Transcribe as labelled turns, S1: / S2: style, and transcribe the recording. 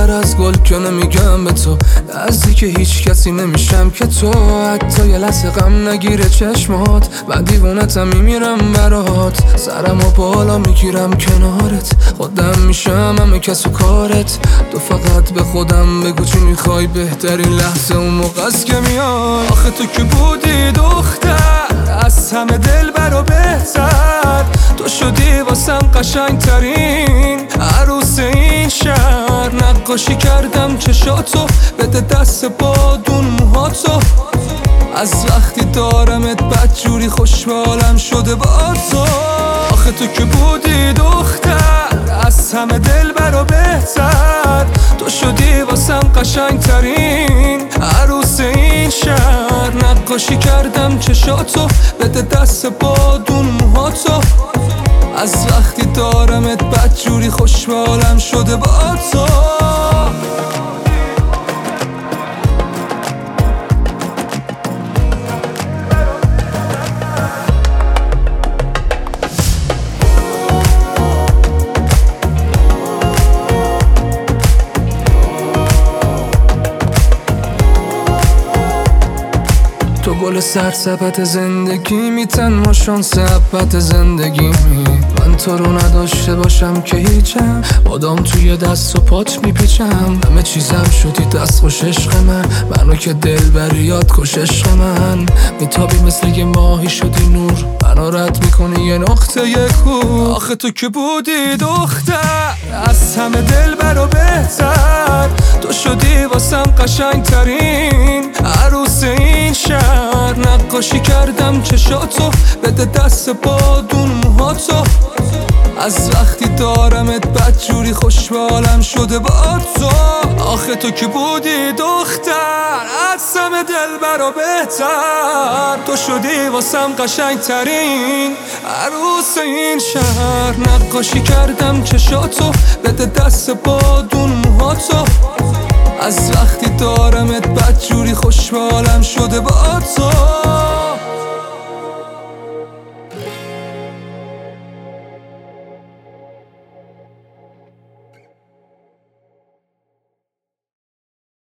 S1: بهتر از گل که نمیگم به تو، نزدیک هیچ کسی نمیشم که تو حتی یه لحظه غم نگیره چشمات. من دیوونتم میمیرم برات، سرمو بالا میگیرم کنارت، خودم میشم همه کس و کارت. تو فقط به خودم بگو چی میخوای، بهترین لحظه اون موقع است که میای. آخه تو که بودی دختر از همه دلبر و بهتر، تو شدی واسم قشنگترین عروس این شهر. نقاشی کردم چشاتو، بده دست بادون موهاتو، از وقتی دارمت بدجوری خوشحالم شده با تو. آخه تو که بودی دختر از همه دلبر و بهتر، تو شدی واسم قشنگترین عروس این شهر. نقاشی کردم چشاتو، بده دست بادون موهاتو، از وقتی دارمت بدجوری خوشحالم شده با تو. تو گل سرسبت زندگی می، تنها شانس ابد زندگی می. من تو رو نداشته باشم که هیچم، بادام توی دست و پات میپیچم. همه چیزم شدی دست خوش عشق من، منو که دل بری یاد کش عشق من. میتابی مثل یه ماهی شدی نور، منو رد میکنی یه نقطه یه کور. آخه تو که بودی دختر از همه دلبر و بهتر، تو شدی واسم قشنگترین عروس این شهر. نقاشی کردم چشاتو، بده دست بادون موهاتو، از وقتی دارمت بدجوری خوشحالم شده با تو. آخه تو که بودی دختر از همه دلبر و بهتر، تو شدی واسم قشنگترین عروس این شهر. نقاشی کردم چشاتو، بده دست بادون موهاتو، از وقتی دارمت بدجوری خوشحالم شده با تو.